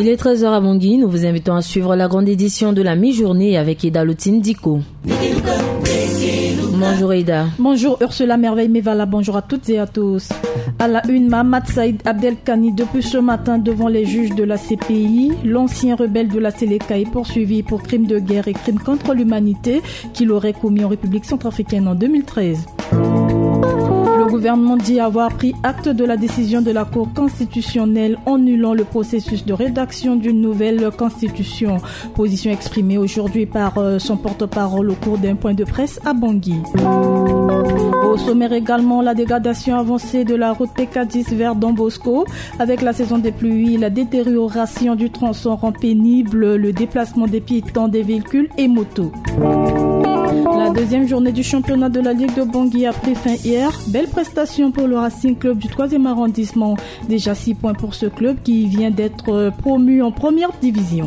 Il est 13h à Bangui, nous vous invitons à suivre la grande édition de la mi-journée avec Ida Lutine Diko. Bonjour Ida. Bonjour Ursula Merveille Mevala, bonjour à toutes et à tous. À la une, Mahamat Saïd Abdelkani depuis ce matin devant les juges de la CPI. L'ancien rebelle de la Séléka est poursuivi pour crimes de guerre et crimes contre l'humanité qu'il aurait commis en République centrafricaine en 2013. Le gouvernement dit avoir pris acte de la décision de la Cour constitutionnelle annulant le processus de rédaction d'une nouvelle constitution. Position exprimée aujourd'hui par son porte-parole au cours d'un point de presse à Bangui. Au sommaire également, la dégradation avancée de la route PK10 vers Don Bosco. Avec la saison des pluies, la détérioration du tronçon rend pénible le déplacement des piétons, des véhicules et motos. La deuxième journée du championnat de la Ligue de Bangui a pris fin hier. Belle prestation pour le Racing Club du 3e arrondissement. Déjà 6 points pour ce club qui vient d'être promu en première division.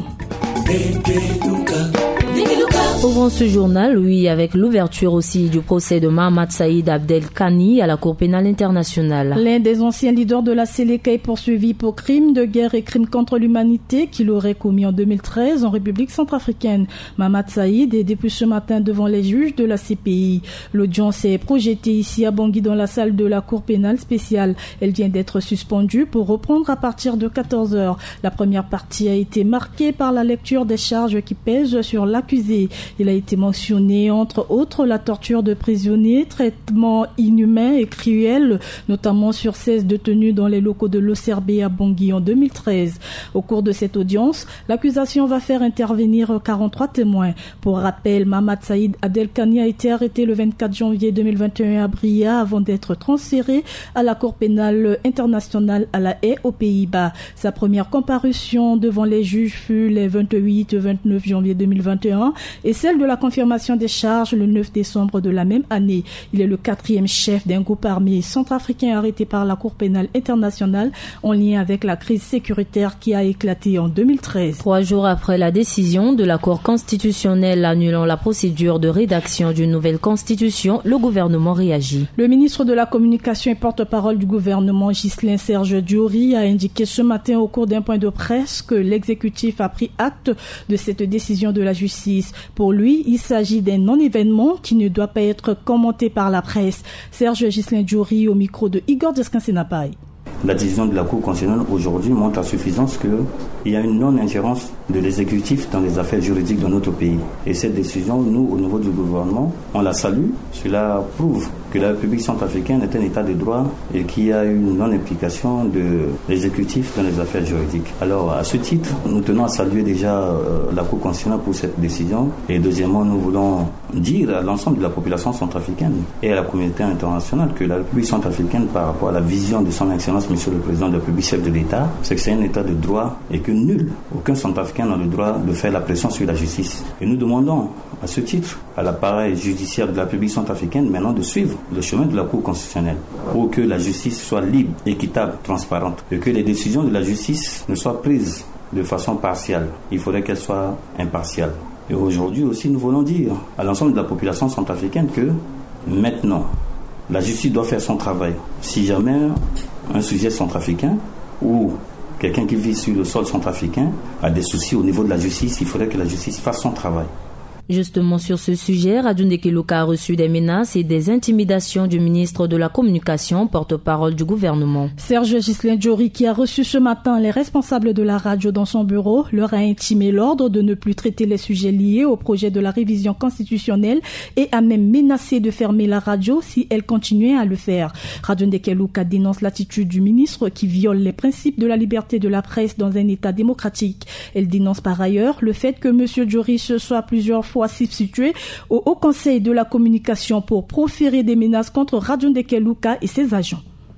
Ouvrons ce journal, oui, avec l'ouverture aussi du procès de Mahamat Saïd Abdelkani à la Cour pénale internationale. L'un des anciens leaders de la Séléka est poursuivi pour crimes de guerre et crimes contre l'humanité qu'il aurait commis en 2013 en République centrafricaine. Mahamat Saïd est depuis ce matin devant les juges de la CPI. L'audience est projetée ici à Bangui dans la salle de la Cour pénale spéciale. Elle vient d'être suspendue pour reprendre à partir de 14h. La première partie a été marquée par la lecture des charges qui pèsent sur l'accusé. Il a été mentionné, entre autres, la torture de prisonniers, traitement inhumain et cruel, notamment sur 16 détenus dans les locaux de l'OCRB à Bangui en 2013. Au cours de cette audience, l'accusation va faire intervenir 43 témoins. Pour rappel, Mahamat Saïd Abdelkani a été arrêté le 24 janvier 2021 à Bria avant d'être transféré à la Cour pénale internationale à La Haye aux Pays-Bas. Sa première comparution devant les juges fut les 28 et 29 janvier 2021 et celle de la confirmation des charges le 9 décembre de la même année. Il est le 4e chef d'un groupe armé centrafricain arrêté par la Cour pénale internationale en lien avec la crise sécuritaire qui a éclaté en 2013. 3 jours après la décision de la Cour constitutionnelle annulant la procédure de rédaction d'une nouvelle constitution, le gouvernement réagit. Le ministre de la Communication et porte-parole du gouvernement, Ghislain Serge Diori, a indiqué ce matin au cours d'un point de presse que l'exécutif a pris acte de cette décision de la justice. Pour lui, il s'agit d'un non-événement qui ne doit pas être commenté par la presse. Serge Ghislain Diori au micro de Igor Descansenapaï. La décision de la Cour constitutionnelle aujourd'hui montre à suffisance qu'il y a une non-ingérence de l'exécutif dans les affaires juridiques de notre pays. Et cette décision, nous, au niveau du gouvernement, on la salue. Cela prouve que la République centrafricaine est un état de droit et qu'il y a une non-implication de l'exécutif dans les affaires juridiques. Alors, à ce titre, nous tenons à saluer déjà la Cour constitutionnelle pour cette décision. Et deuxièmement, nous voulons dire à l'ensemble de la population centrafricaine et à la communauté internationale que la République centrafricaine, par rapport à la vision de son excellence, Monsieur le Président de la République, chef de l'État, c'est que c'est un état de droit et que aucun centrafricain n'a le droit de faire la pression sur la justice. Et nous demandons à ce titre à l'appareil judiciaire de la République centrafricaine maintenant de suivre le chemin de la Cour constitutionnelle pour que la justice soit libre, équitable, transparente et que les décisions de la justice ne soient prises de façon partielle. Il faudrait qu'elles soient impartiales. Et aujourd'hui aussi, nous voulons dire à l'ensemble de la population centrafricaine que maintenant, la justice doit faire son travail. Si jamais un sujet centrafricain ou quelqu'un qui vit sur le sol centrafricain a des soucis au niveau de la justice, il faudrait que la justice fasse son travail. Justement sur ce sujet, Radio Ndekeluka a reçu des menaces et des intimidations du ministre de la Communication, porte-parole du gouvernement. Serge Ghislain Diori, qui a reçu ce matin les responsables de la radio dans son bureau, leur a intimé l'ordre de ne plus traiter les sujets liés au projet de la révision constitutionnelle et a même menacé de fermer la radio si elle continuait à le faire. Radio Ndekeluka dénonce l'attitude du ministre qui viole les principes de la liberté de la presse dans un État démocratique. Elle dénonce par ailleurs le fait que M. Diori se soit plusieurs fois substitué au Haut Conseil de la Communication pour proférer des menaces contre Radio Ndekeluka et ses agents.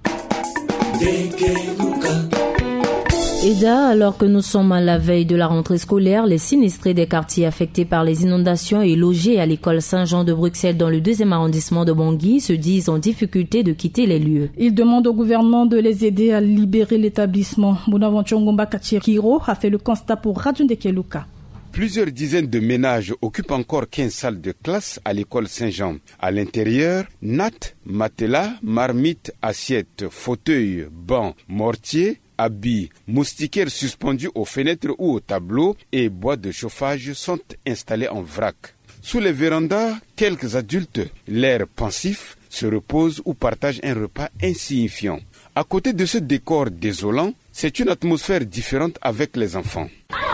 Eda, alors que nous sommes à la veille de la rentrée scolaire, les sinistrés des quartiers affectés par les inondations et logés à l'école Saint-Jean de Bruxelles dans le 2e arrondissement de Bangui se disent en difficulté de quitter les lieux. Ils demandent au gouvernement de les aider à libérer l'établissement. Bonaventure Ngomba Kachiriro a fait le constat pour Radio Ndekeluka. Plusieurs dizaines de ménages occupent encore 15 salles de classe à l'école Saint-Jean. À l'intérieur, nattes, matelas, marmites, assiettes, fauteuils, bancs, mortiers, habits, moustiquaires suspendus aux fenêtres ou aux tableaux et boîtes de chauffage sont installés en vrac. Sous les vérandas, quelques adultes, l'air pensif, se reposent ou partagent un repas insignifiant. À côté de ce décor désolant, c'est une atmosphère différente avec les enfants.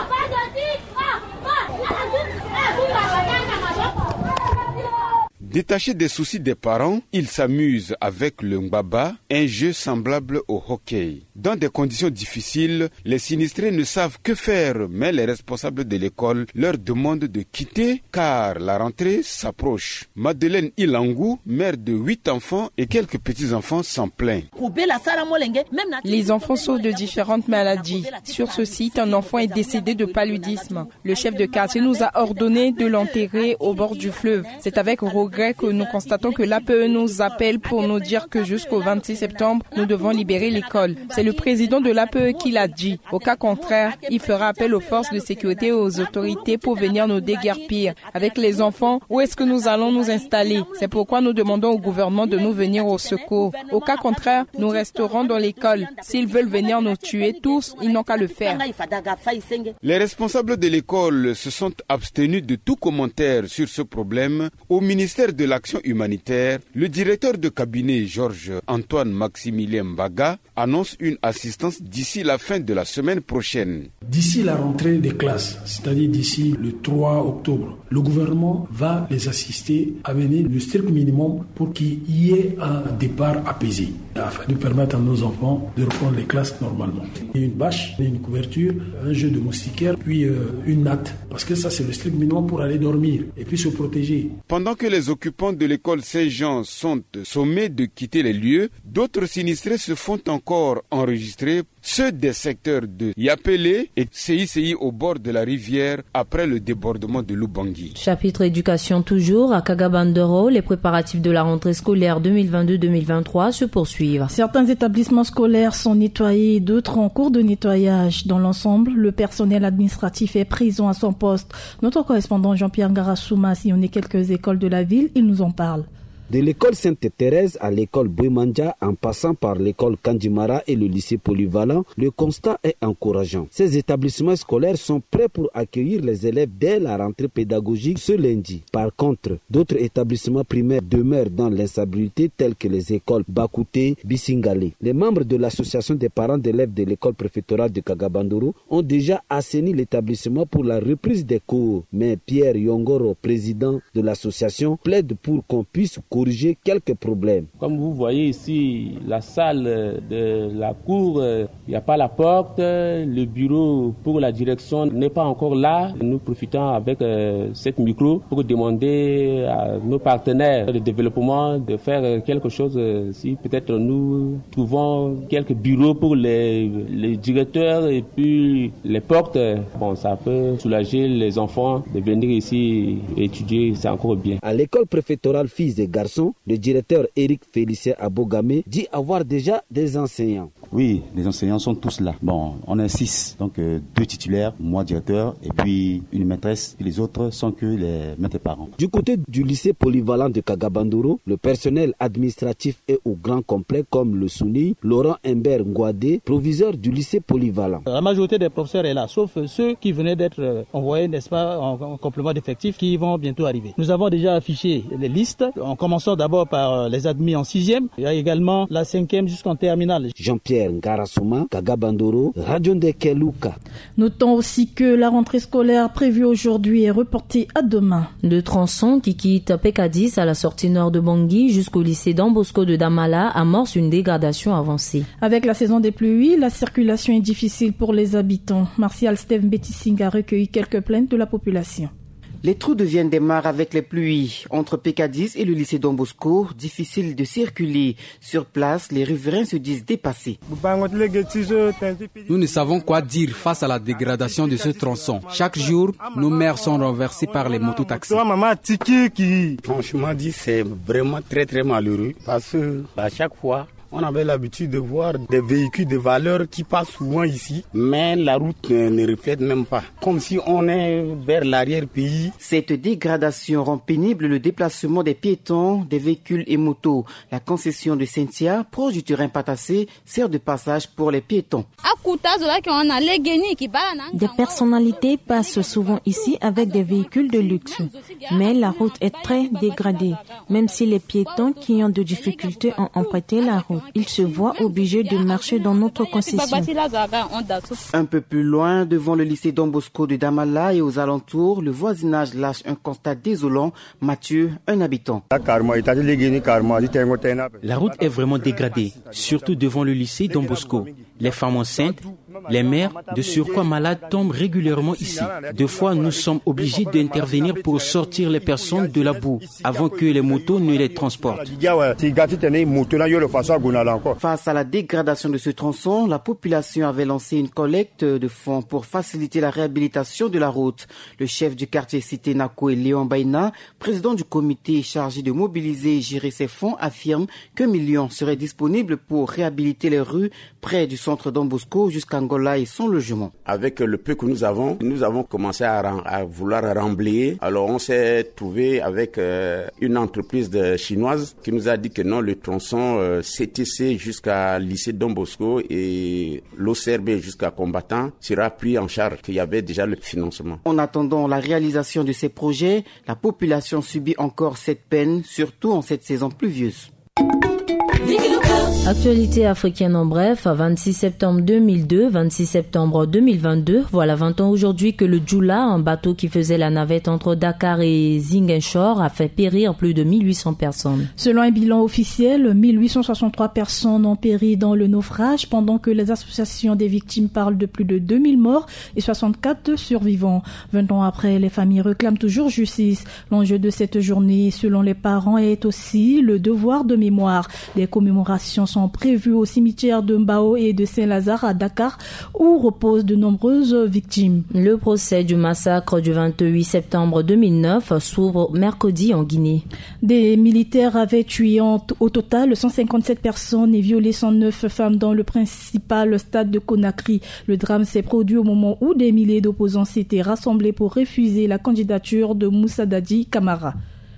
Détachés des soucis des parents, ils s'amusent avec le Mbaba, un jeu semblable au hockey. Dans des conditions difficiles, les sinistrés ne savent que faire, mais les responsables de l'école leur demandent de quitter car la rentrée s'approche. Madeleine Ilangou, mère de 8 enfants et quelques petits-enfants, s'en plaint. Les enfants souffrent de différentes maladies. Sur ce site, un enfant est décédé de paludisme. Le chef de quartier nous a ordonné de l'enterrer au bord du fleuve. C'est avec regret que nous constatons que l'APE nous appelle pour nous dire que jusqu'au 26 septembre, nous devons libérer l'école. C'est le président de l'APE qui l'a dit. Au cas contraire, il fera appel aux forces de sécurité et aux autorités pour venir nous déguerpir. Avec les enfants, où est-ce que nous allons nous installer? C'est pourquoi nous demandons au gouvernement de nous venir au secours. Au cas contraire, nous resterons dans l'école. S'ils veulent venir nous tuer tous, ils n'ont qu'à le faire. Les responsables de l'école se sont abstenus de tout commentaire sur ce problème. Au ministère de l'Action humanitaire, le directeur de cabinet Georges-Antoine Maximilien Mbaga annonce une assistance d'ici la fin de la semaine prochaine. D'ici la rentrée des classes, c'est-à-dire d'ici le 3 octobre, le gouvernement va les assister à venir le strict minimum pour qu'il y ait un départ apaisé, afin de permettre à nos enfants de reprendre les classes normalement. Une bâche, une couverture, un jeu de moustiquaires, puis une natte, parce que ça c'est le strict minimum pour aller dormir et puis se protéger. Pendant que les occupants de l'école Saint-Jean sont sommés de quitter les lieux, d'autres sinistrés se font encore enregistrer, ceux des secteurs de Yapélé et CICI au bord de la rivière après le débordement de Lubangui. Chapitre éducation toujours, à Kagabandoro, les préparatifs de la rentrée scolaire 2022-2023 se poursuivent. Certains établissements scolaires sont nettoyés, d'autres en cours de nettoyage. Dans l'ensemble, le personnel administratif est présent à son poste. Notre correspondant Jean-Pierre Ngarasouma a sillonné quelques écoles de la ville, il nous en parle. De l'école Sainte-Thérèse à l'école Bouimandja, en passant par l'école Kandimara et le lycée polyvalent, le constat est encourageant. Ces établissements scolaires sont prêts pour accueillir les élèves dès la rentrée pédagogique ce lundi. Par contre, d'autres établissements primaires demeurent dans l'instabilité tels que les écoles Bakouté, Bissingale. Les membres de l'association des parents d'élèves de l'école préfectorale de Kagabandoro ont déjà assaini l'établissement pour la reprise des cours. Mais Pierre Yongoro, président de l'association, plaide pour qu'on puisse corriger quelques problèmes. Comme vous voyez ici, la salle de la cour, il n'y a pas la porte, le bureau pour la direction n'est pas encore là. Nous profitons avec cette micro pour demander à nos partenaires de développement de faire quelque chose. Si peut-être nous trouvons quelques bureaux pour les directeurs et puis les portes, bon, ça peut soulager les enfants de venir ici étudier, c'est encore bien. À l'école préfectorale Fils et Garçons, le directeur Éric Félicien Abogame dit avoir déjà des enseignants. Oui, les enseignants sont tous là. Bon, on est 6, donc 2 titulaires, moi directeur, et puis une maîtresse. Et les autres sont que les maîtres parents. Du côté du lycée polyvalent de Kagabandoro, le personnel administratif est au grand complet comme le souligne Laurent Humbert Ngouadé, proviseur du lycée polyvalent. La majorité des professeurs est là, sauf ceux qui venaient d'être envoyés, n'est-ce pas, en complément d'effectifs, qui vont bientôt arriver. Nous avons déjà affiché les listes. On commence d'abord par les admis en 6e. Il y a également la 5e jusqu'en terminale. Jean-Pierre Ngarasouma, Kagabandoro, Radio Ndeke Luka. Notons aussi que la rentrée scolaire prévue aujourd'hui est reportée à demain. De tronçons qui quittent Pekadis à la sortie nord de Bangui jusqu'au lycée Don Bosco de Damala amorce une dégradation avancée. Avec la saison des pluies, la circulation est difficile pour les habitants. Martial Steve Betissing a recueilli quelques plaintes de la population. Les trous deviennent des mares avec les pluies. Entre Pekadis et le lycée Don Bosco, difficile de circuler. Sur place, les riverains se disent dépassés. Nous ne savons quoi dire face à la dégradation de ce tronçon. Chaque jour, nos mères sont renversées par les mototaxis. Franchement dit, c'est vraiment très malheureux parce que à chaque fois, On avait l'habitude de voir des véhicules de valeur qui passent souvent ici, mais la route ne reflète même pas, comme si on est vers l'arrière-pays. Cette dégradation rend pénible le déplacement des piétons, des véhicules et motos. La concession de Cynthia, proche du terrain Patassé, sert de passage pour les piétons. Des personnalités passent souvent ici avec des véhicules de luxe, mais la route est très dégradée. Même si les piétons qui ont de difficultés ont emprunté la route, ils se voient obligés de marcher dans notre concession. Un peu plus loin, devant le lycée Don Bosco de Damala et aux alentours, le voisinage lâche un constat désolant. Mathieu, un habitant. La route est vraiment dégradée, surtout devant le lycée Don Bosco. Les femmes enceintes, les mères de surcroît malades tombent régulièrement ici. Deux fois, nous sommes obligés d'intervenir pour sortir les personnes de la boue avant que les motos ne les transportent. Face à la dégradation de ce tronçon, la population avait lancé une collecte de fonds pour faciliter la réhabilitation de la route. Le chef du quartier cité Nako et Léon Baïna, président du comité chargé de mobiliser et gérer ces fonds, affirme qu'un million serait disponible pour réhabiliter les rues près du centre Don Bosco jusqu'à Angola et son logement. Avec le peu que nous avons commencé à vouloir remblayer. Alors on s'est trouvé avec une entreprise chinoise qui nous a dit que non, le tronçon CTC jusqu'à lycée Don Bosco et l'OCRB jusqu'à Combattant sera pris en charge, qu'il y avait déjà le financement. En attendant la réalisation de ces projets, la population subit encore cette peine, surtout en cette saison pluvieuse. Actualité africaine en bref, 26 septembre 2002, 26 septembre 2022. Voilà 20 ans aujourd'hui que le Jula, un bateau qui faisait la navette entre Dakar et Ziguinchor, a fait périr plus de 1800 personnes. Selon un bilan officiel, 1863 personnes ont péri dans le naufrage, pendant que les associations des victimes parlent de plus de 2000 morts et 64 survivants. 20 ans après, les familles réclament toujours justice. L'enjeu de cette journée, selon les parents, est aussi le devoir de mémoire. Des commémorations sont prévues au cimetière de Mbao et de Saint-Lazare à Dakar, où reposent de nombreuses victimes. Le procès du massacre du 28 septembre 2009 s'ouvre mercredi en Guinée. Des militaires avaient tué au total 157 personnes et violé 109 femmes dans le principal stade de Conakry. Le drame s'est produit au moment où des milliers d'opposants s'étaient rassemblés pour refuser la candidature de Moussa Dadi Camara.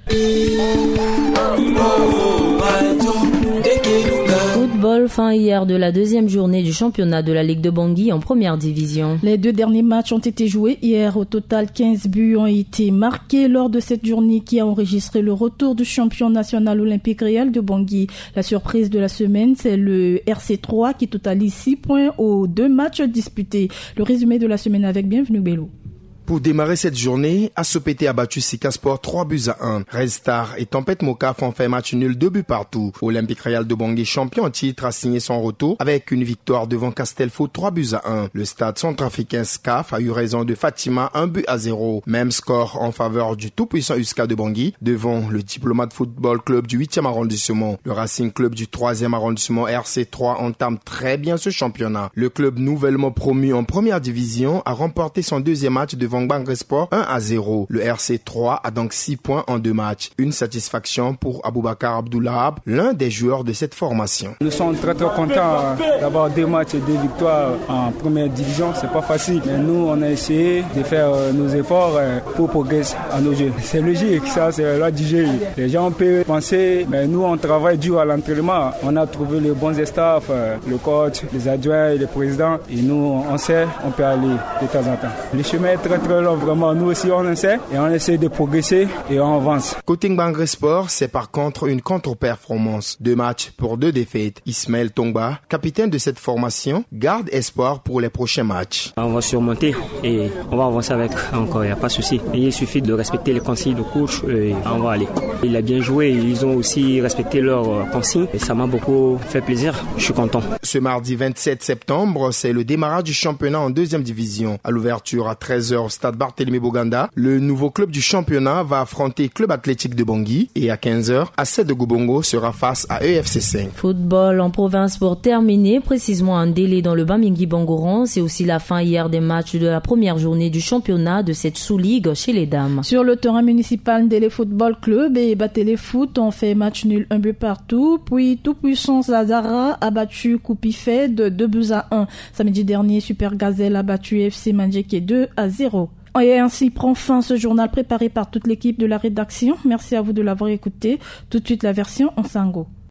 Football, fin hier de la deuxième journée du championnat de la Ligue de Bangui en première division. Les deux derniers matchs ont été joués hier. Au total, 15 buts ont été marqués lors de cette journée qui a enregistré le retour du champion national olympique Real de Bangui. La surprise de la semaine, c'est le RC3 qui totalise 6 points aux 2 matchs disputés. Le résumé de la semaine avec Bienvenue Bello. Pour démarrer cette journée, Asopété a battu Sika Sport 3-1. Red Star et Tempête Mokaf ont fait match nul 2 buts partout. Olympique Real de Bangui, champion en titre, a signé son retour avec une victoire devant Castelfo 3-1. Le stade centrafricain SCAF a eu raison de Fatima 1-0. Même score en faveur du tout-puissant USCA de Bangui devant le Diplomate Football Club du 8e arrondissement. Le Racing Club du 3e arrondissement RC3 entame très bien ce championnat. Le club nouvellement promu en première division a remporté son deuxième match devant Bangre Sport 1-0. Le RC3 a donc 6 points en 2 matchs. Une satisfaction pour Aboubakar Abdoulahab, l'un des joueurs de cette formation. Nous sommes très contents d'avoir 2 matchs et 2 victoires en première division. C'est pas facile, mais nous on a essayé de faire nos efforts pour progresser à nos jeux. C'est logique, ça c'est là du jeu. Les gens peuvent penser, mais nous on travaille dur à l'entraînement. On a trouvé les bons staffs, le coach, les adjoints et les présidents. Et nous on sait, on peut aller de temps en temps. Le chemin est très long, vraiment. Nous aussi on essaie et on essaie de progresser et on avance. Côté Bangre Sport, c'est par contre une contre-performance. 2 matchs pour 2 défaites. Ismaël Tongba, capitaine de cette formation, garde espoir pour les prochains matchs. On va surmonter et on va avancer avec encore, il n'y a pas de souci. Il suffit de respecter les consignes de coach et on va aller. Il a bien joué, ils ont aussi respecté leurs consignes et ça m'a beaucoup fait plaisir. Je suis content. Ce mardi 27 septembre, c'est le démarrage du championnat en 2e division. À l'ouverture à 13h, stade Barthélemy Boganda. Le nouveau club du championnat va affronter Club Athlétique de Bangui et à 15h, ASEC de Gobongo sera face à EFC 5. Football en province pour terminer, précisément un délai dans le Bamingui Bangoran. C'est aussi la fin hier des matchs de la première journée du championnat de cette sous-ligue chez les dames. Sur le terrain municipal, Ndélé Football Club et Batélé Foot ont fait match nul 1 but partout. Puis Tout Puissant Zazara a battu Koupifé de 2-1. Samedi dernier, Super Gazelle a battu FC Mandjeke 2-0. Et ainsi prend fin ce journal préparé par toute l'équipe de la rédaction. Merci à vous de l'avoir écouté. Tout de suite la version en sango.